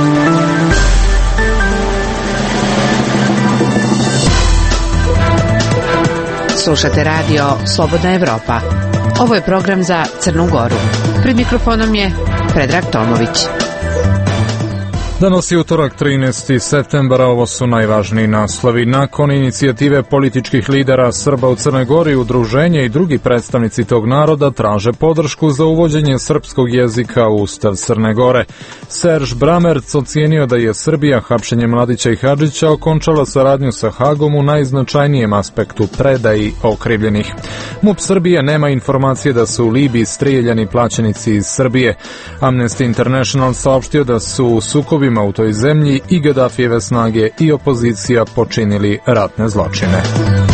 Slušate radio Slobodna Evropa. Ovo je program za Crnu Goru. Pred mikrofonom je Predrag Tomović. Danas je utorak 13. septembra, ovo su najvažniji naslovi. Nakon inicijative političkih lidera Srba u Crnoj Gori, udruženje i drugi predstavnici tog naroda traže podršku za uvođenje srpskog jezika u Ustav Crne Gore. Serž Bramerc ocijenio da je Srbija hapšenjem Mladića i Hadžića okončala saradnju sa Hagom u najznačajnijem aspektu predaji okrivljenih. MUP Srbije nema informacije da su u Libiji strijeljani plaćenici iz Srbije. Amnesty International saopštio da su u sukobima u toj zemlji i Gadafijeve snage i opozicija počinili ratne zločine.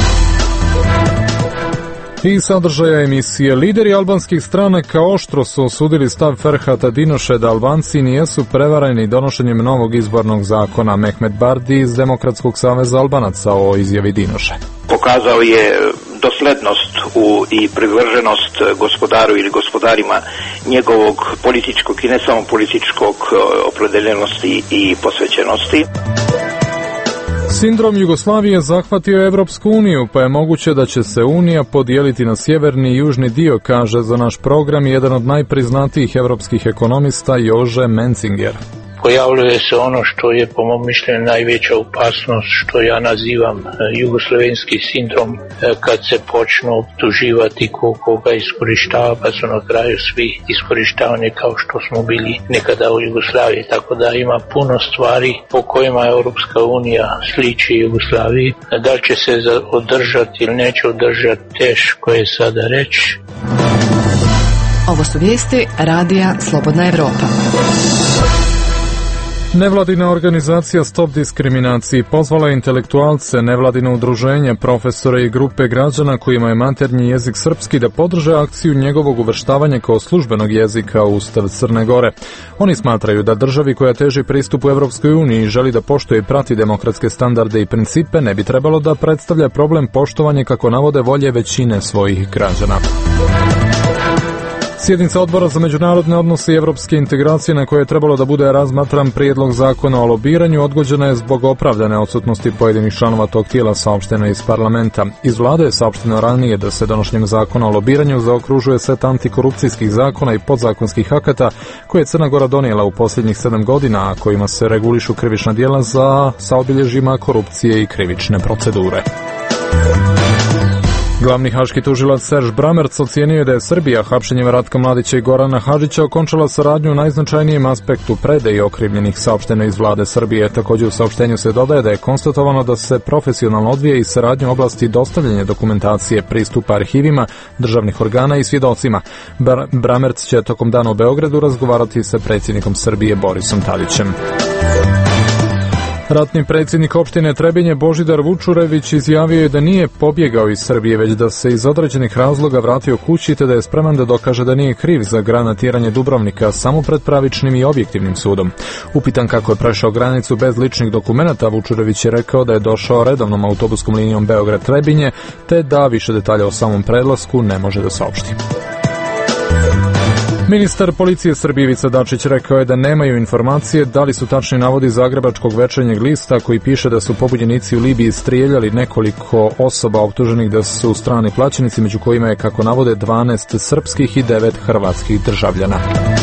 I sadržaja emisije. Lideri albanskih stranaka oštro su osudili stav Ferhata Dinoše da Albanci nijesu prevareni donošenjem novog izbornog zakona. Mehmet Bardi iz Demokratskog saveza Albanaca o izjavi Dinoše. Pokazao je doslednost i privrženost gospodaru ili gospodarima njegovog političkog i ne samo političkog opredeljenosti i posvećenosti. Sindrom Jugoslavije zahvatio Evropsku uniju, pa je moguće da će se Unija podijeliti na sjeverni i južni dio, kaže za naš program jedan od najpriznatijih evropskih ekonomista Jože Mencinger. Pojavljuje se ono što je po mom mišljenju najveća opasnost, što ja nazivam jugoslavenski sindrom, kad se počnu optuživati koga iskorištava, pa su na kraju svi iskorištavani kao što smo bili nekada u Jugoslaviji. Tako da ima puno stvari po kojima Europska unija sliči Jugoslaviji. Da li će se održati ili neće održati, teško je sada reći. Ovo su vijesti Radija Slobodna Evropa. Nevladina organizacija Stop diskriminaciji pozvala intelektualce, nevladine udruženja, profesore i grupe građana kojima je maternji jezik srpski da podrže akciju njegovog uvrštavanja kao službenog jezika u Ustav Crne Gore. Oni smatraju da državi koja teži pristupu Evropskoj uniji i želi da poštuje i prati demokratske standarde i principe ne bi trebalo da predstavlja problem poštovanje, kako navode, volje većine svojih građana. Sjednica Odbora za međunarodne odnose i evropske integracije, na kojoj je trebalo da bude razmatran prijedlog zakona o lobiranju, odgođena je zbog opravdane odsutnosti pojedinih članova tog tijela, saopšteno iz parlamenta. Iz vlade je saopšteno ranije da se donošenjem zakona o lobiranju zaokružuje set antikorupcijskih zakona i podzakonskih akata koje je Crna Gora donijela u posljednjih 7 godina, a kojima se regulišu krivična djela sa obilježjima korupcije i krivične procedure. Glavni haški tužilac Serž Bramerc ocijenio je da je Srbija hapšenjem Ratka Mladića i Gorana Hadžića okončala saradnju u najznačajnijem aspektu predaje okrivljenih, saopšteno iz vlade Srbije. Također u saopštenju se dodaje da je konstatovano da se profesionalno odvija i saradnja u oblasti dostavljanja dokumentacije, pristupa arhivima, državnih organa i svjedocima. Bramerc će tokom dana u Beogradu razgovarati sa predsjednikom Srbije Borisom Tadićem. Ratni predsjednik opštine Trebinje Božidar Vučurević izjavio je da nije pobjegao iz Srbije, već da se iz određenih razloga vratio kući, te da je spreman da dokaže da nije kriv za granatiranje Dubrovnika samo pred pravičnim i objektivnim sudom. Upitan kako je prešao granicu bez ličnih dokumenata, Vučurević je rekao da je došao redovnom autobuskom linijom Beograd-Trebinje, te da više detalja o samom prelasku ne može da saopšti. Ministar policije Srbije Ivica Dačić rekao je da nemaju informacije da li su tačni navodi Zagrebačkog Večernjeg lista koji piše da su pobunjenici u Libiji strijeljali nekoliko osoba optuženih da su strani plaćenici, među kojima je, kako navode, 12 srpskih i 9 hrvatskih državljana.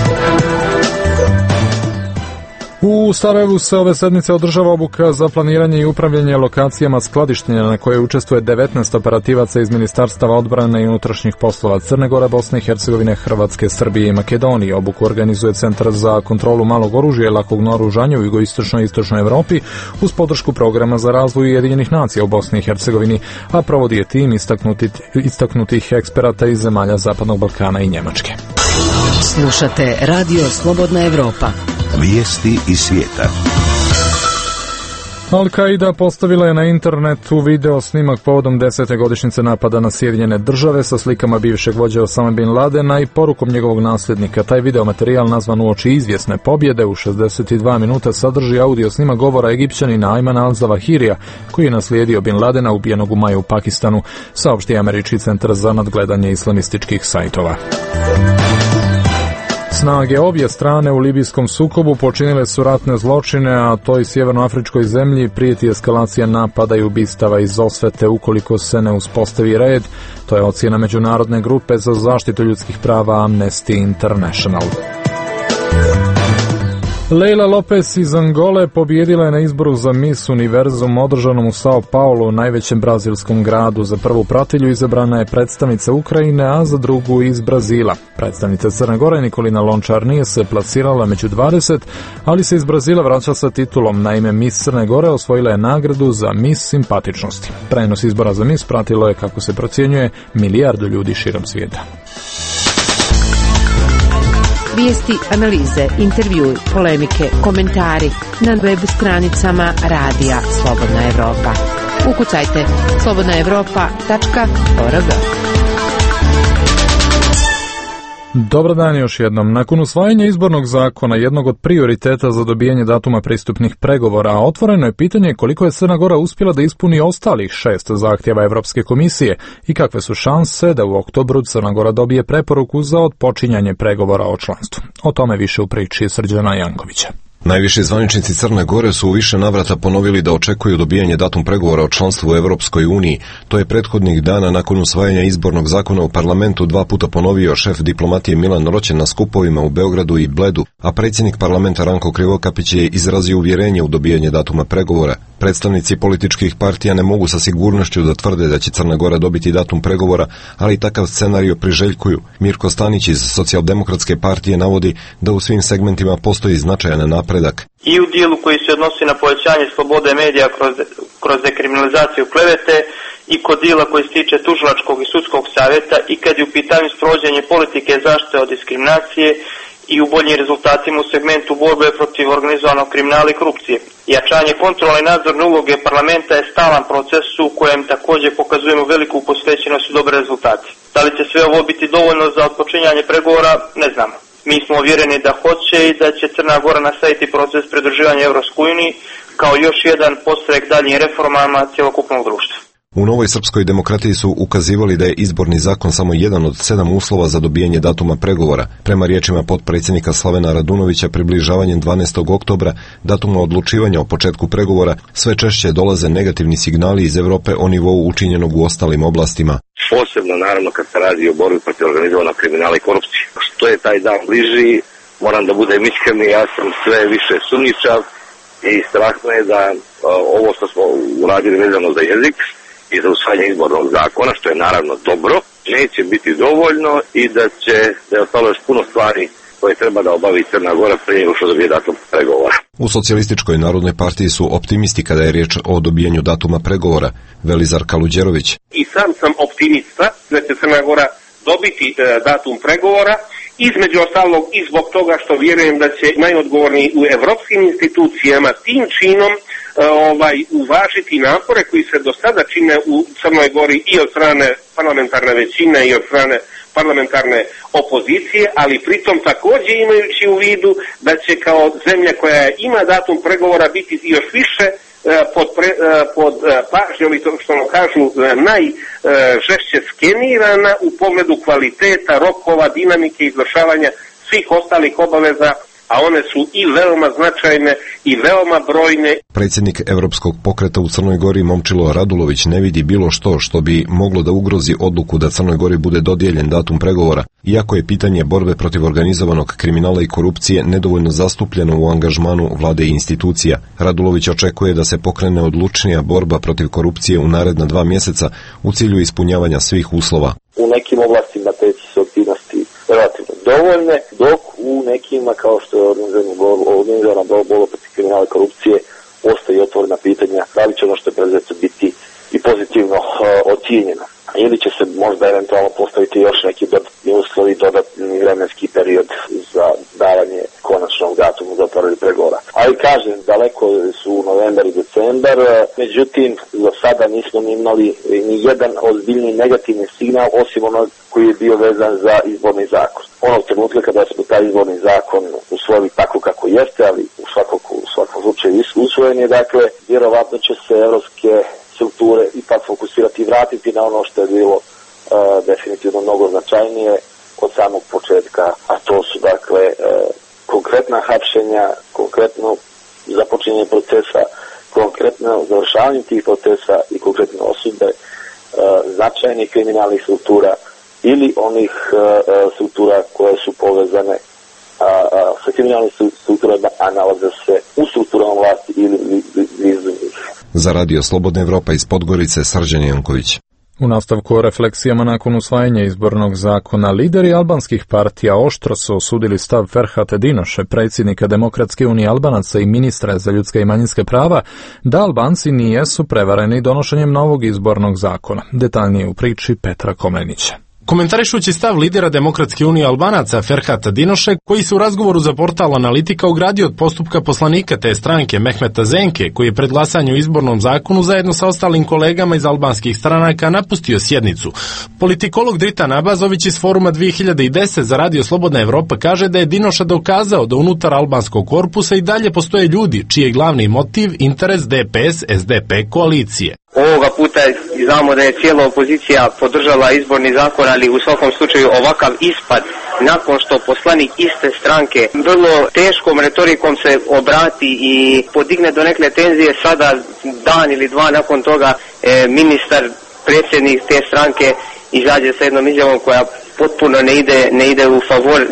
U Sarajevu se ove sedmice održava obuka za planiranje i upravljanje lokacijama skladištenja na kojoj učestvuje 19 operativaca iz Ministarstava odbrane i unutrašnjih poslova Crne Gore, Bosne i Hercegovine, Hrvatske, Srbije i Makedonije. Obuku organizuje Centar za kontrolu malog oružja i lakog naoružanja u jugoistočnoj i istočnoj Evropi uz podršku programa za razvoj Ujedinjenih nacija u Bosni i Hercegovini, a provodi je tim istaknutih eksperata iz zemalja Zapadnog Balkana i Njemačke. Slušate Radio Slobodna Evropa. Vijesti iz svijeta. Al-Qaida postavila je na internetu video snimak povodom 10. godišnjice napada na Sjedinjene Države sa slikama bivšeg vođe Osama bin Ladena i porukom njegovog nasljednika. Taj video materijal, nazvan Uoči izvjesne pobjede, u 62 minuta sadrži audio snima govora Egipćanina Ajmana al-Zawahirija, koji je naslijedio bin Ladena ubijenog u maju u Pakistanu, saopšti Američki centar za nadgledanje islamističkih sajtova. Snage obje strane u libijskom sukobu počinile su ratne zločine, a toj sjevernoafričkoj zemlji prijeti eskalacija napada i ubistava iz osvete ukoliko se ne uspostavi red. To je ocjena međunarodne grupe za zaštitu ljudskih prava Amnesty International. Leila Lopez iz Angole pobijedila je na izboru za Miss Univerzum održanom u Sao Paulo, najvećem brazilskom gradu. Za prvu pratilju izabrana je predstavnica Ukrajine, a za drugu iz Brazila. Predstavnica Crne Gore Nikolina Lončar nije se plasirala među 20, ali se iz Brazila vraća sa titulom. Naime, Miss Crne Gore osvojila je nagradu za Miss simpatičnosti. Prenos izbora za Miss pratilo je, kako se procjenjuje, 1 milijardu ljudi širom svijeta. Vijesti, analize, intervjui, polemike, komentari na web stranicama Radija Slobodna Evropa. Ukucajte slobodnaevropa.org. Dobar dan još jednom. Nakon usvajanja izbornog zakona, jednog od prioriteta za dobijanje datuma pristupnih pregovora, otvoreno je pitanje koliko je Crna Gora uspjela da ispuni ostalih 6 zahtjeva Evropske komisije i kakve su šanse da u oktobru Crna Gora dobije preporuku za otpočinjanje pregovora o članstvu. O tome više u priči Srđana Jankovića. Najviši zvaničnici Crne Gore su u više navrata ponovili da očekuju dobijanje datum pregovora o članstvu u Evropskoj uniji. To je prethodnih dana nakon usvajanja izbornog zakona u parlamentu 2 puta ponovio šef diplomatije Milan Roćen na skupovima u Beogradu i Bledu, a predsjednik parlamenta Ranko Krivokapić je izrazio uvjerenje u dobijanje datuma pregovora. Predstavnici političkih partija ne mogu sa sigurnošću da tvrde da će Crna Gora dobiti datum pregovora, ali takav scenario priželjkuju. Mirko Stanić iz Socijaldemokratske partije navodi da u svim segmentima postoji značajan napredak. I u dijelu koji se odnosi na povećanje slobode medija kroz dekriminalizaciju klevete i kod dijela koji se tiče tužilačkog i sudskog savjeta i kad je u pitanju sprovođenje politike zaštite od diskriminacije i u boljim rezultatima u segmentu borbe protiv organizovanog kriminala i korupcije. Jačanje kontrole i nadzorne uloge parlamenta je stalan proces u kojem također pokazujemo veliku posvećenost i dobre rezultate. Da li će sve ovo biti dovoljno za otpočinjanje pregovora, ne znamo. Mi smo uvjereni da hoće i da će Crna Gora nastaviti proces pridruživanja Evropskoj uniji kao još jedan podstrek daljnjim reformama cjelokupnog društva. U Novoj srpskoj demokratiji su ukazivali da je izborni zakon samo jedan od 7 uslova za dobijanje datuma pregovora. Prema riječima potpredsjednika Slavena Radunovića, približavanjem 12. oktobra, datuma odlučivanja o početku pregovora, sve češće dolaze negativni signali iz Europe o nivou učinjenog u ostalim oblastima. Posebno naravno kad se radi o borbi protiv organizovanog kriminala i korupcije. Što je taj dan bliži, moram da budem iskren, ja sam sve više sumnjičav i strah me da ovo što smo uradili vezano za jezik i za usvajanje izbornog zakona, što je naravno dobro, neće biti dovoljno i da je ostalo još puno stvari koje treba da obavi Crna Gora prije nego što dobije datum pregovora. U Socijalističkoj narodnoj partiji su optimisti kada je riječ o dobijanju datuma pregovora. Velizar Kaluđerović. I sam optimista da će Crna Gora dobiti datum pregovora, između ostalog i zbog toga što vjerujem da će najodgovorniji u evropskim institucijama tim činom uvažiti napore koji se do sada čine u Crnoj Gori i od strane parlamentarne većine i od strane parlamentarne opozicije, ali pritom također imajući u vidu da će kao zemlja koja ima datum pregovora biti još više pod pažnjom i to što ono kažu najžešće skenirana u pogledu kvaliteta, rokova, dinamike izvršavanja svih ostalih obaveza, a one su i veoma značajne i veoma brojne. Predsjednik Europskog pokreta u Crnoj Gori Momčilo Radulović ne vidi bilo što bi moglo da ugrozi odluku da Crnoj Gori bude dodijeljen datum pregovora, iako je pitanje borbe protiv organizovanog kriminala i korupcije nedovoljno zastupljeno u angažmanu vlade i institucija. Radulović očekuje da se pokrene odlučnija borba protiv korupcije u naredna 2 mjeseca u cilju ispunjavanja svih uslova. U nekim oblastima te će se aktivnosti relativno dovoljne, dok u nekima kao što je organizovana borba protiv kriminala i korupcije ostaje otvorena pitanja da li će ono što je preduzeto biti i pozitivno ocijenjeno. Ili će se možda eventualno postaviti još neki dodatni uslovi, dodatni vremenski period za davanje konačnog datuma za otvaranje pregovora. Ali kažem, daleko su novembar i decembar, međutim, do sada nismo imali ni jedan ozbiljni negativni signal, osim onog koji je bio vezan za izborni zakon. Onog trenutka kada smo taj izborni zakon usvojili tako kako jeste, ali u svakom slučaju usvojen je, dakle, vjerovatno će se evropske strukture ipak fokusirati i vratiti na ono što je bilo definitivno mnogo značajnije, od samog početka, a to su dakle konkretna hapšenja, konkretno započinjenje procesa, konkretno završavanje tih procesa i konkretne osude značajnih kriminalnih struktura ili onih struktura koje su povezane sa kriminalnim strukturama, a nalaze se u strukturama vlasti ili blizu njih. Za Radio Slobodna Evropa iz Podgorice, Srđan Janković. U nastavku o refleksijama nakon usvajanja izbornog zakona, lideri albanskih partija oštro su osudili stav Ferhata Dinoše, predsjednika Demokratske unije Albanaca i ministra za ljudska i manjinska prava, da Albanci nijesu prevareni donošenjem novog izbornog zakona. Detaljnije u priči Petra Komlenića. Komentarišući stav lidera Demokratske unije Albanaca Ferhata Dinoše, koji se u razgovoru za portal Analitika ogradio od postupka poslanika te stranke Mehmeta Zenke, koji je pred glasanje o izbornom zakonu zajedno sa ostalim kolegama iz albanskih stranaka napustio sjednicu. Politikolog Dritan Abazović iz Foruma 2010 za Radio Slobodna Evropa kaže da je Dinoša dokazao da unutar albanskog korpusa i dalje postoje ljudi čiji je glavni motiv interes DPS-SDP koalicije. Ovoga puta znamo da je cijela opozicija podržala izborni zakon, ali u svakom slučaju ovakav ispad nakon što poslanik iste stranke vrlo teškom retorikom se obrati i podigne do neke tenzije, sada dan ili dva nakon toga ministar, predsjednik te stranke izađe sa jednom izjavom koja potpuno ne ide u favor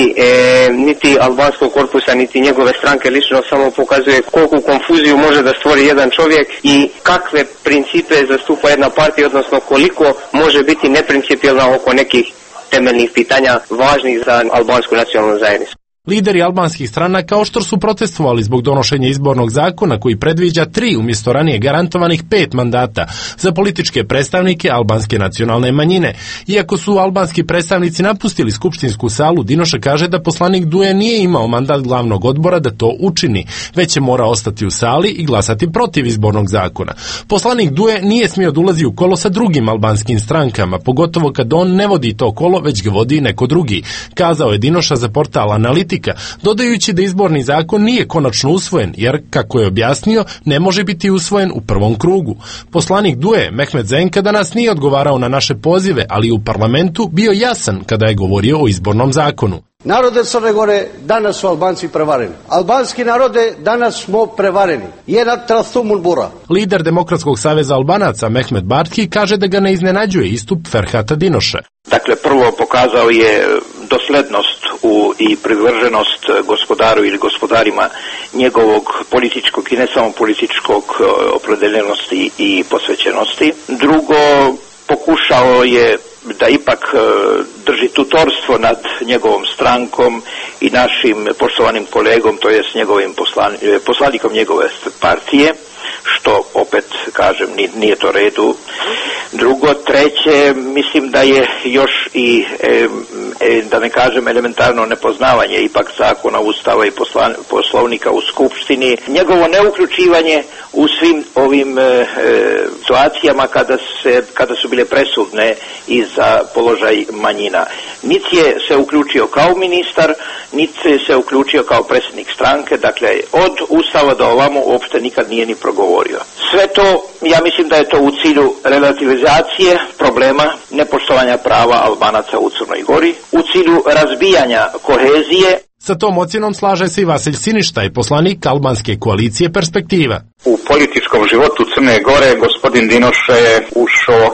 niti albanskog korpusa, niti njegove stranke lično, samo pokazuje koliku konfuziju može da stvori jedan čovjek i kakve principe zastupa jedna partija, odnosno koliko može biti neprincipijelna oko nekih temeljnih pitanja važnih za albansku nacionalnu zajednicu. Lideri albanskih stranaka oštro su protestovali zbog donošenja izbornog zakona koji predviđa 3 umjesto ranije garantovanih 5 mandata za političke predstavnike albanske nacionalne manjine. Iako su albanski predstavnici napustili skupštinsku salu, Dinoša kaže da poslanik Duje nije imao mandat glavnog odbora da to učini, već je morao ostati u sali i glasati protiv izbornog zakona. Poslanik Duje nije smio da ulazi u kolo sa drugim albanskim strankama, pogotovo kad on ne vodi to kolo, već ga vodi neko drugi, kazao je Dinoša za portal Analitika, dodajući da izborni zakon nije konačno usvojen, jer, kako je objasnio, ne može biti usvojen u prvom krugu. Poslanik Duje, Mehmet Zenka, danas nije odgovarao na naše pozive, ali u parlamentu bio jasan kada je govorio o izbornom zakonu. Narode Crne Gore, danas su Albanci prevareni. Albanski narode, danas smo prevareni. Lider Demokratskog saveza Albanaca Mehmet Bartki kaže da ga ne iznenađuje istup Ferhata Dinoše. Dakle, prvo pokazao je doslednost i privrženost gospodaru ili gospodarima njegovog političkog i ne samo političkog opredeljenosti i posvećenosti. Drugo, pokušao je da ipak drži tutorstvo nad njegovom strankom i našim poštovanim kolegom, to jest njegovim poslanikom njegove partije, što opet kažem nije to redu. Drugo, treće, mislim da je još i da ne kažem elementarno nepoznavanje ipak zakona, ustava i poslovnika u skupštini, njegovo neuključivanje u svim ovim situacijama kada su bile presudne i za položaj manjina. Niti je se uključio kao ministar, niti se uključio kao predsjednik stranke, dakle od ustava do ovamo uopšte nikad nije ni progovorio. Sve to, ja mislim da je to u cilju relativizacije problema nepoštovanja prava Albanaca u Crnoj Gori, u cilju razbijanja kohezije. Sa tom ocjenom slaže se i Vasilj Siništaj, poslanik albanske koalicije Perspektiva. U političkom životu Crne Gore gospodin Dinoše je ušao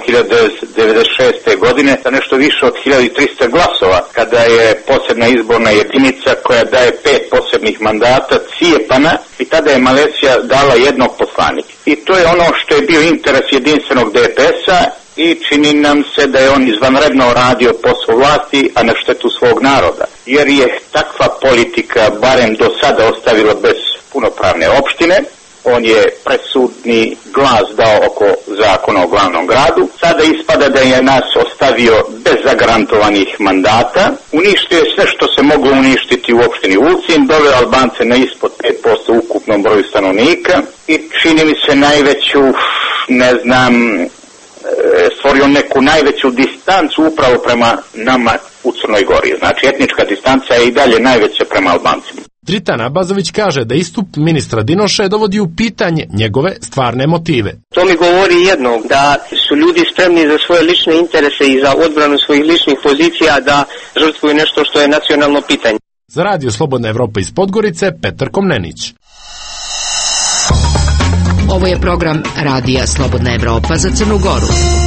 1996. godine sa nešto više od 1300 glasova, kada je posebna izborna jedinica koja daje 5 posebnih mandata cijepana i tada je Malezija dala jednog poslanika. I to je ono što je bio interes jedinstvenog DPS-a i čini nam se da je on izvanredno radio posao vlasti, a na štetu svog naroda. Jer je takva politika barem do sada ostavila bez punopravne opštine. On je presudni glas dao oko zakona o glavnom gradu. Sada ispada da je nas ostavio bez zagarantovanih mandata. Uništio je sve što se moglo uništiti u opštini Ulcinj, doveo Albance na ispod 5% u ukupnom broju stanovnika i čini mi se najveću, stvorio neku najveću distancu upravo prema nama u Crnoj Gori. Znači, etnička distanca je i dalje najveća prema Albancima. Dritan Abazović kaže da istup ministra Dinoše dovodi u pitanje njegove stvarne motive. To mi govori jedno, da su ljudi spremni za svoje lične interese i za odbranu svojih ličnih pozicija da žrtvuju nešto što je nacionalno pitanje. Za Radio Slobodna Evropa iz Podgorice, Petar Komnenić. Ovo je program Radija Slobodna Evropa za Crnu Goru.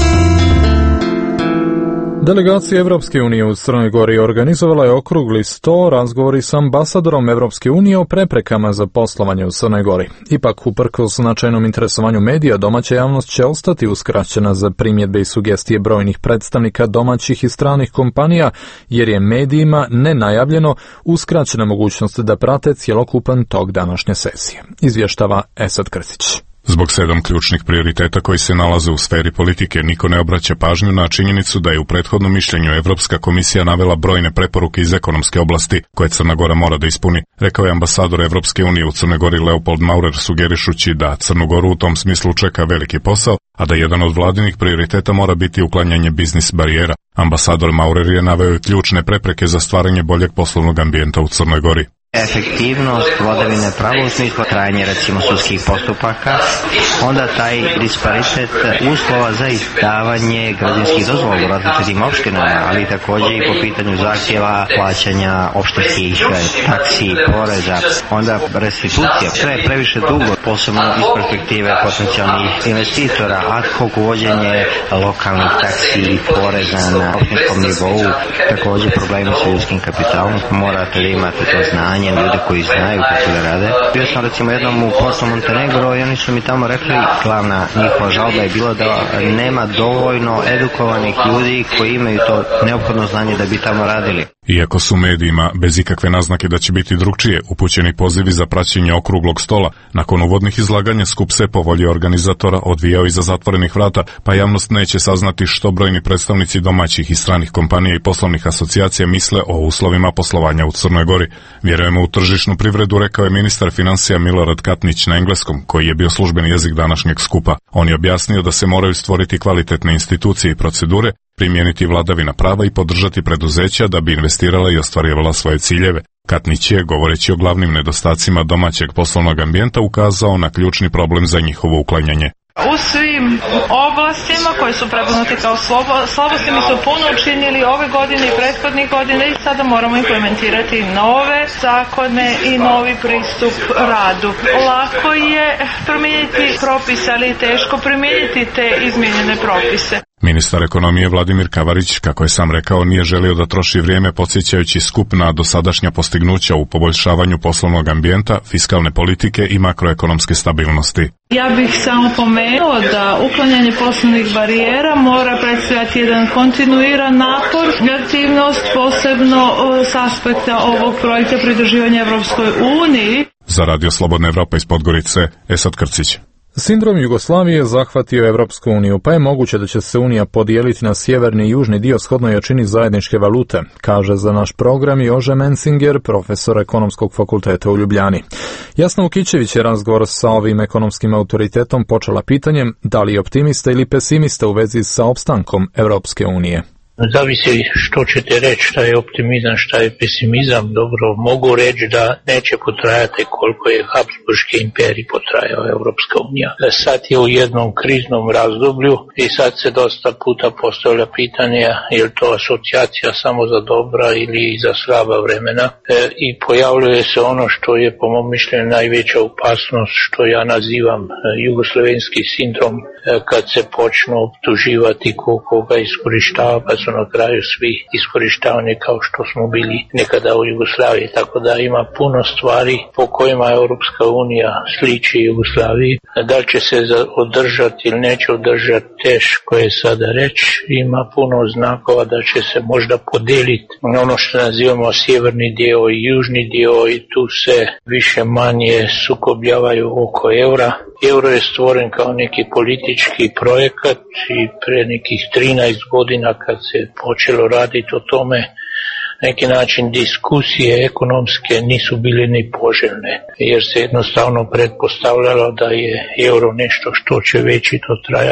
Delegacija Evropske unije u Crnoj Gori organizovala je okrugli sto razgovori s ambasadorom Evropske unije o preprekama za poslovanje u Crnoj Gori. Ipak, uprkos značajnom interesovanju medija, domaća javnost će ostati uskraćena za primjedbe i sugestije brojnih predstavnika domaćih i stranih kompanija, jer je medijima nenajavljeno uskraćena mogućnost da prate cjelokupan tok današnje sesije. Izvještava Esad Krsić. Zbog 7 ključnih prioriteta koji se nalaze u sferi politike, niko ne obraća pažnju na činjenicu da je u prethodnom mišljenju Evropska komisija navela brojne preporuke iz ekonomske oblasti koje Crna Gora mora da ispuni, rekao je ambasador Evropske unije u Crnoj Gori Leopold Maurer, sugerišući da Crnu Goru u tom smislu čeka veliki posao, a da jedan od vladinih prioriteta mora biti uklanjanje biznis barijera. Ambasador Maurer je naveo ključne prepreke za stvaranje boljeg poslovnog ambijenta u Crnoj Gori. Efektivnost vladavine prava u smislu trajanja recimo sudskih postupaka, onda taj disparitet uslova za izdavanje građanskih dozvola u različitim opštinama, ali također i po pitanju zahtjeva plaćanja opštinskih taksi i poreza, onda restitucija traje previše dugo, posebno iz perspektive potencijalnih investitora, ad hoc uvođenje lokalnih taksi i poreza na opštinskom nivou, također problemi sa ljudskim kapitalom, morate da imate to znanje, ljudi koji znaju kako da rade. Bio sam recimo jednom u Porto Montenegro i oni su mi tamo rekli, glavna njihova žalba je bila da nema dovoljno edukovanih ljudi koji imaju to neophodno znanje da bi tamo radili. Iako su medijima, bez ikakve naznake da će biti drugčije, upućeni pozivi za praćenje okruglog stola, nakon uvodnih izlaganja skup se po volji organizatora odvijao iza zatvorenih vrata, pa javnost neće saznati što brojni predstavnici domaćih i stranih kompanija i poslovnih asocijacija misle o uslovima poslovanja u Crnoj Gori. Vjerujemo u tržišnu privredu, rekao je ministar financija Milorad Katnić na engleskom, koji je bio službeni jezik današnjeg skupa. On je objasnio da se moraju stvoriti kvalitetne institucije i procedure, primijeniti vladavina prava i podržati preduzeća da bi investirala i ostvarivala svoje ciljeve. Katnić je, govoreći o glavnim nedostacima domaćeg poslovnog ambijenta, ukazao na ključni problem za njihovo uklanjanje. U svim oblastima koje su prepoznate kao slabosti mi su puno učinili ove godine i prethodnih godine i sada moramo implementirati nove zakone i novi pristup radu. Lako je promijeniti propise, ali je teško primijeniti te izmijenjene propise. Ministar ekonomije Vladimir Kavarić, kako je sam rekao, nije želio da troši vrijeme podsjećajući skup na dosadašnja postignuća u poboljšavanju poslovnog ambijenta, fiskalne politike i makroekonomske stabilnosti. Ja bih samo pomenuo da uklanjanje poslovnih barijera mora predstavljati jedan kontinuiran napor i aktivnost, posebno s aspekta ovog projekta pridruživanja Evropskoj uniji. Za Radio Slobodna Evropa iz Podgorice, Esad Krcić. Sindrom Jugoslavije zahvatio Evropsku uniju, pa je moguće da će se Unija podijeliti na sjeverni i južni dio shodno jačini zajedničke valute, kaže za naš program Jože Mensinger, profesor ekonomskog fakulteta u Ljubljani. Jasna Ukićević je razgovor sa ovim ekonomskim autoritetom počela pitanjem da li je optimista ili pesimista u vezi sa opstankom Evropske unije. Zavisi što ćete reći, šta je optimizam, šta je pesimizam. Dobro, mogu reći da neće potrajati koliko je Habsburški imperij potrajao Evropska unija. Sad je u jednom kriznom razdoblju i sad se dosta puta postavlja pitanje je li to asocijacija samo za dobra ili za slaba vremena i pojavljuje se ono što je po mom mišljenju najveća opasnost, što ja nazivam jugoslovenski sindrom, kad se počnu optuživati koga iskorištava, pa su na kraju svi iskorištavani kao što smo bili nekada u Jugoslaviji. Tako da ima puno stvari po kojima Europska unija sliči Jugoslaviji. Da li će se održati ili neće održati, teško je sada reći. Ima puno znakova da će se možda podeliti ono što nazivamo sjeverni dio i južni dio i tu se više manje sukobljavaju oko eura. Euro je stvoren kao neki politički projekat i pre nekih 13 godina kad se počelo raditi o tome, neki način diskusije ekonomske nisu bile ni poželjne, jer se jednostavno pretpostavljalo da je euro nešto što će večito trajati.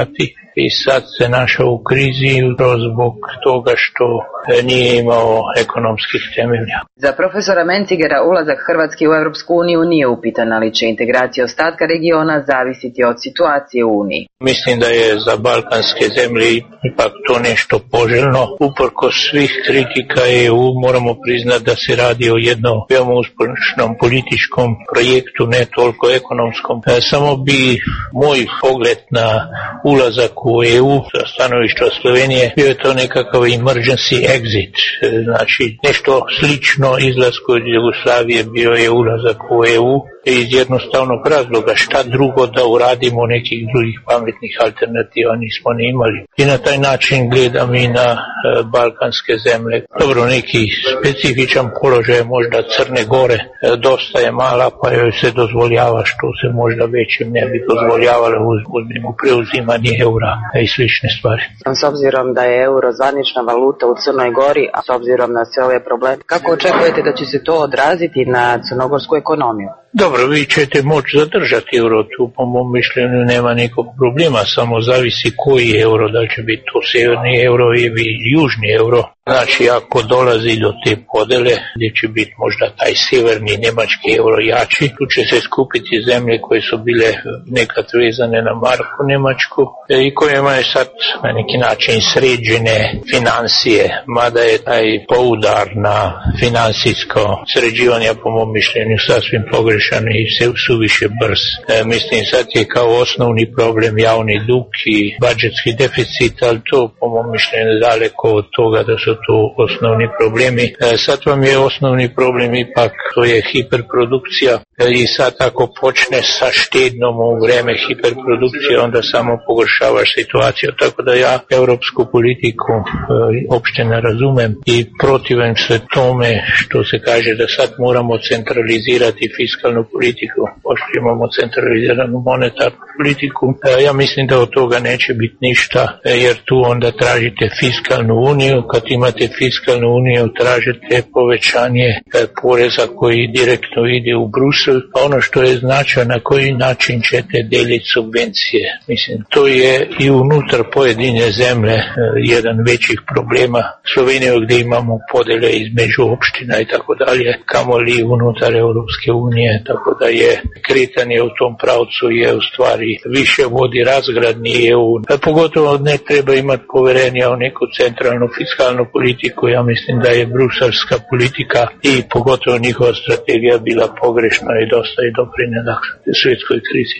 i sad se našao u krizi zbog toga što nije imao ekonomskih temelja. Za profesora Mencigera ulazak Hrvatske u Europsku uniju nije upitan, ali će integracija ostatka regiona zavisiti od situacije u Uniji. Mislim da je za balkanske zemlje ipak to nešto poželjno. Uprkos svih kritika EU moramo priznati da se radi o jednom veoma uspješnom političkom projektu, ne toliko ekonomskom. Samo bi moj pogled na ulazak u EU sa stanovišta Slovenije bio je to nekakav emergency exit, znači nešto slično izlasku od Jugoslavije bio je ulazak u EU iz jednostavnog razloga, šta drugo da uradimo, nekih drugih pametnih alternativa nismo ni imali. I na taj način gledam i na balkanske zemlje. Dobro, neki specifičan položaj možda Crne Gore dosta je mala, pa joj se dozvoljava što se možda većim ne bi dozvoljavalo u preuzimanje eura i slične stvari. S obzirom da je euro zvanična valuta u Crnoj Gori, a s obzirom na sve ove probleme, kako očekujete da će se to odraziti na crnogorsku ekonomiju? Dobro, vi ćete moći zadržati euro, tu po mom mišljenju nema nikog problema, samo zavisi koji euro, da će biti to severni euro ili južni euro. Znači, ako dolazi do te podele, gdje će biti možda taj severni njemački euro jači, tu će se skupiti zemlje koje su bile nekad vezane na marku njemačku i kojima je sad na neki način sređene financije, mada je taj poudar na financijsko sređivanje po mom mišljenju sasvim pogrešan i suviše brz. Mislim, sad je kao osnovni problem javni dug i budžetski deficit, ali to po mom mišljenju daleko od toga da su to osnovni problemi. Sad vam je osnovni problem ipak, to je hiperprodukcija i sad ako počne sa štednom u vreme hiperprodukcije, onda samo pogoršavaš situaciju. Tako da ja europsku politiku uopšte ne razumem i protivim se tome što se kaže da sad moramo centralizirati fiskalnu politiku, pošto imamo centraliziranu monetarnu politiku. Ja mislim da od toga neće biti ništa, jer tu onda tražite fiskalnu uniju. Kad imate fiskalnu uniju, tražite povećanje poreza koji direktno ide u Brusel, a ono što je značajno, na koji način ćete deliti subvencije. Mislim, to je i unutar pojedine zemlje jedan većih problema. Sloveniju gdje imamo podele između opština i tako dalje, kamoli unutar Europske unije, tako da je kretanje u tom pravcu je u stvari više vodi razgradni EU. Pogotovo ne treba imati poverenja u neku centralnu fiskalnu politiku. Ja mislim da je bruselska politika i pogotovo njihova strategija bila pogrešna i dosta je doprinijela svjetskoj krizi.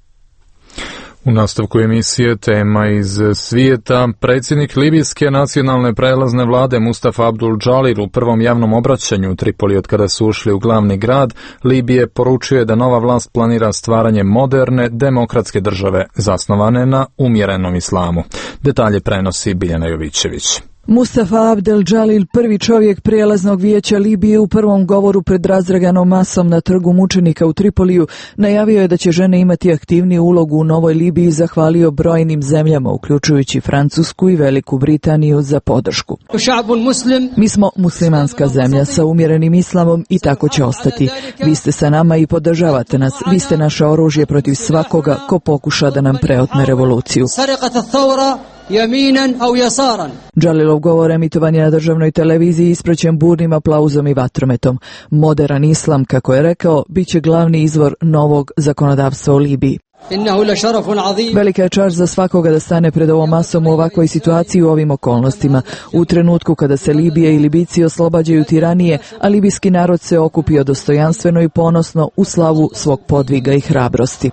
U nastavku emisije tema iz svijeta, predsjednik Libijske nacionalne prelazne vlade Mustafa Abdul Džalir u prvom javnom obraćanju u Tripoli od kada su ušli u glavni grad Libije poručuje da nova vlast planira stvaranje moderne, demokratske države zasnovane na umjerenom islamu. Detalje prenosi Biljana Jovićević. Mustafa Abdel Džalil, prvi čovjek prijelaznog vijeća Libije, u prvom govoru pred razdraganom masom na trgu mučenika u Tripoliju najavio je da će žene imati aktivniju ulogu u novoj Libiji i zahvalio brojnim zemljama, uključujući Francusku i Veliku Britaniju, za podršku. Mi smo muslimanska zemlja sa umjerenim islamom i tako će ostati. Vi ste sa nama i podržavate nas. Vi ste naše oružje protiv svakoga ko pokuša da nam preotme revoluciju. Džalilov govor emitovan je na državnoj televiziji ispraćen burnim aplauzom i vatrometom. Moderan islam, kako je rekao, bit će glavni izvor novog zakonodavstva u Libiji. Velika je čast za svakoga da stane pred ovom masom u ovakvoj situaciji u ovim okolnostima. U trenutku kada se Libija i Libijci oslobađaju tiranije, a libijski narod se okupio dostojanstveno i ponosno u slavu svog podviga i hrabrosti.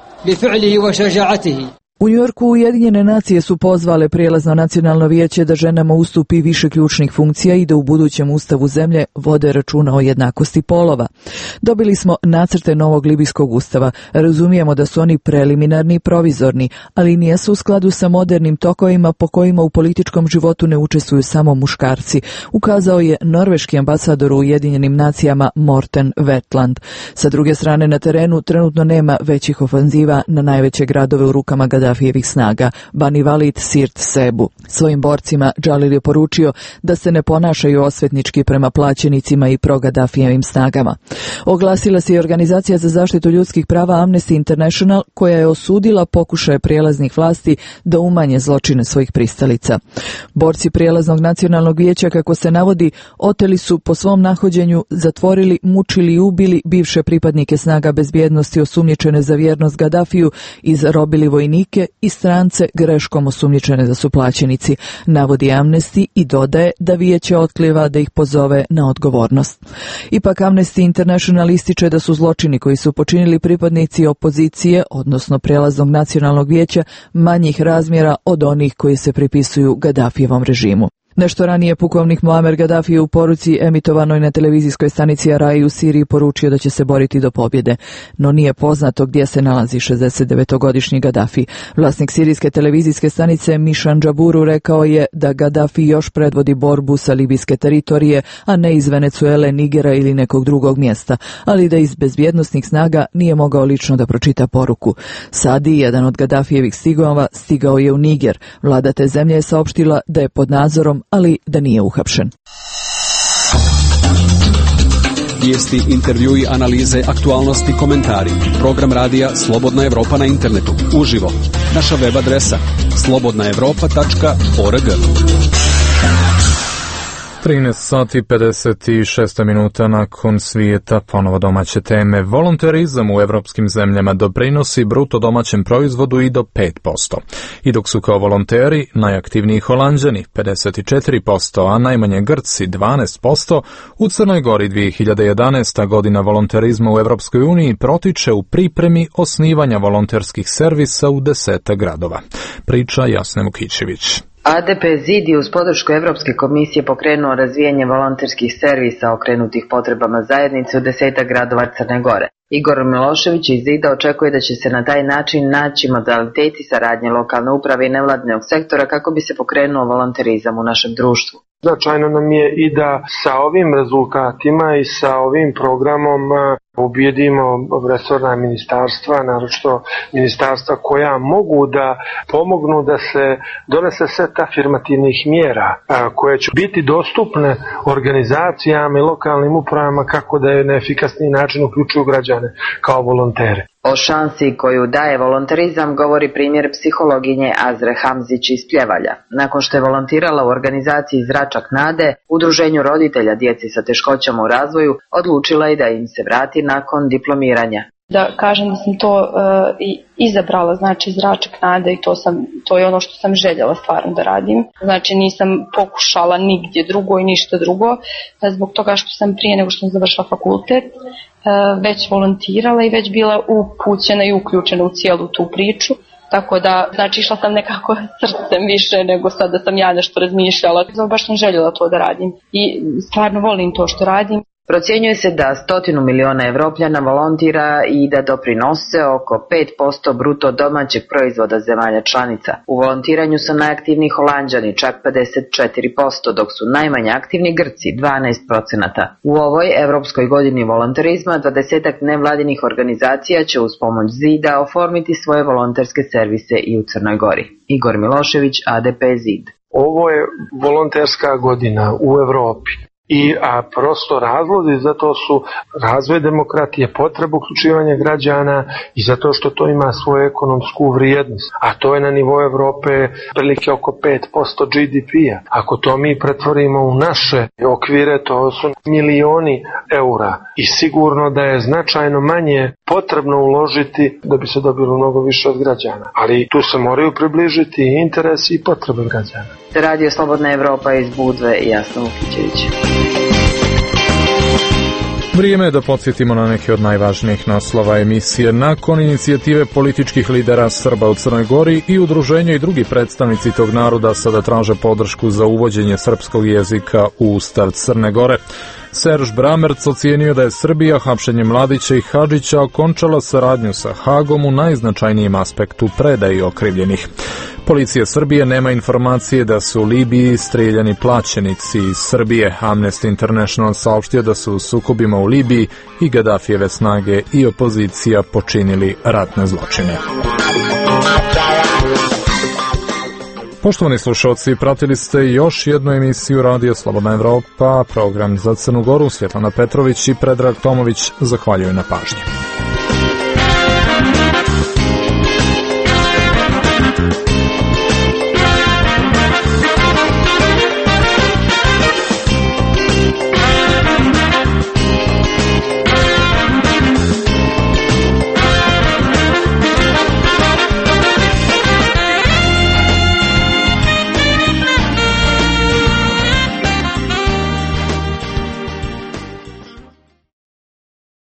U Njujorku Ujedinjene nacije su pozvale prijelazno nacionalno vijeće da ženama ustupi više ključnih funkcija i da u budućem ustavu zemlje vode računa o jednakosti polova. Dobili smo nacrte novog libijskog ustava. Razumijemo da su oni preliminarni i provizorni, ali nijesu u skladu sa modernim tokovima po kojima u političkom životu ne učestvuju samo muškarci, ukazao je norveški ambasador u Ujedinjenim nacijama Morten Wetland. Sa druge strane, na terenu trenutno nema većih ofanziva na najveće gradove u rukama Gadafija Gadafijevih snaga, Bani Walid Sirt Sebu. Svojim borcima Džalil je poručio da se ne ponašaju osvetnički prema plaćenicima i pro-Gadafijevim snagama. Oglasila se i Organizacija za zaštitu ljudskih prava Amnesty International, koja je osudila pokušaje prijelaznih vlasti da umanje zločine svojih pristalica. Borci prijelaznog nacionalnog vijeća, kako se navodi, oteli su po svom nahođenju, zatvorili, mučili i ubili bivše pripadnike snaga bezbjednosti osumnjičene za vjernost Gadafiju i zarobili vojnike i strance greškom osumnjičene da su plaćenici, navodi Amnesty i dodaje da vijeće otklijeva da ih pozove na odgovornost. Ipak Amnesty International ističe da su zločini koji su počinili pripadnici opozicije, odnosno prijelaznog nacionalnog vijeća, manjih razmjera od onih koji se pripisuju Gadafijevom režimu. Nešto ranije pukovnik Muamer Gaddafi je u poruci emitovanoj na televizijskoj stanici Arai u Siriji poručio da će se boriti do pobjede, no nije poznato gdje se nalazi 69-godišnji Gaddafi. Vlasnik sirijske televizijske stanice Mishan Džaburu rekao je da Gaddafi još predvodi borbu sa libijske teritorije, a ne iz Venezuele, Nigera ili nekog drugog mjesta, ali da iz bezbjednosnih snaga nije mogao lično da pročita poruku. Sadi, jedan od Gaddafijevih stigova, stigao je u Niger. Vlada te zemlje je saopštila da je pod nadzorom, ali da nije uhapšen. Vijesti, intervjui, analize, aktualnosti, komentari. Program radija Slobodna Evropa na internetu. Uživo. Naša web adresa slobodnaevropa.org. 13 sati 56 minuta nakon svijeta, ponovo domaće teme. Volonterizam u evropskim zemljama doprinosi bruto domaćem proizvodu i do 5%. I dok su kao volonteri najaktivniji Holanđani 54%, a najmanje Grci 12%, u Crnoj Gori 2011. godina volonterizma u Evropskoj uniji protiče u pripremi osnivanja volonterskih servisa u 10 gradova. Priča Jasne Mukićević. ADP ZID je uz podršku Evropske komisije pokrenuo razvijanje volonterskih servisa okrenutih potrebama zajednice u 10 gradova Crne Gore. Igor Milošević iz ZID-a očekuje da će se na taj način naći modaliteti saradnje lokalne uprave i nevladinog sektora kako bi se pokrenuo volonterizam u našem društvu. Značajno nam je i da sa ovim rezultatima i sa ovim programom ubijedimo resorna ministarstva, naročito ministarstva koja mogu da pomognu da se donese set afirmativnih mjera koje će biti dostupne organizacijama i lokalnim upravama kako da je na efikasniji način uključuju građane kao volontere. O šansi koju daje volonterizam govori primjer psihologinje Azre Hamzić iz Pljevalja. Nakon što je volontirala u organizaciji Zračak nade, udruženju roditelja djeci sa teškoćama u razvoju, odlučila je da im se vrati nakon diplomiranja. Da kažem da sam to izabrala, znači Zračak nade, i to je ono što sam željela stvarno da radim. Znači nisam pokušala nigdje drugo i ništa drugo, zbog toga što sam prije nego što sam završila fakultet već volontirala i već bila upućena i uključena u cijelu tu priču. Tako da, znači išla sam nekako srcem više nego sad da sam ja nešto razmišljala. Baš sam željela to da radim i stvarno volim to što radim. Procjenjuje se da 100 miliona Evropljana volontira i da doprinose oko 5% bruto domaćeg proizvoda zemalja članica. U volontiranju su najaktivniji Holanđani, čak 54%, dok su najmanje aktivni Grci, 12%. U ovoj Evropskoj godini volonterizma 20 nevladinih organizacija će uz pomoć ZID-a oformiti svoje volonterske servise i u Crnoj Gori. Igor Milošević, ADP ZID. Ovo je volonterska godina u Evropi. A prosto razlozi za to su razvoj demokratije, potreba uključivanja građana i zato što to ima svoju ekonomsku vrijednost. A to je na nivou Evrope prilike oko 5% GDP-a. Ako to mi pretvorimo u naše okvire, to su milioni eura. I sigurno da je značajno manje potrebno uložiti da bi se dobilo mnogo više od građana. Ali tu se moraju približiti interesi i potrebe građana. Radio Slobodna Evropa iz Budve i Jasna Vukićević. Vrijeme je da podsjetimo na neke od najvažnijih naslova emisije. Nakon inicijative političkih lidera Srba u Crnoj Gori i udruženja i drugi predstavnici tog naroda sada traže podršku za uvođenje srpskog jezika u Ustav Crne Gore. Serž Bramerc ocijenio da je Srbija hapšenjem Mladića i Hadžića okončala saradnju sa Hagom u najznačajnijem aspektu predaje okrivljenih. Policija Srbije nema informacije da su u Libiji strijeljani plaćenici iz Srbije. Amnesty International saopštio da su u sukobima u Libiji i Gaddafijeve snage i opozicija počinili ratne zločine. Poštovani slušalci, pratili ste još jednu emisiju Radio Slobodna Evropa, program za Crnu Goru. Svjetlana Petrović i Predrag Tomović zahvaljuju na pažnji.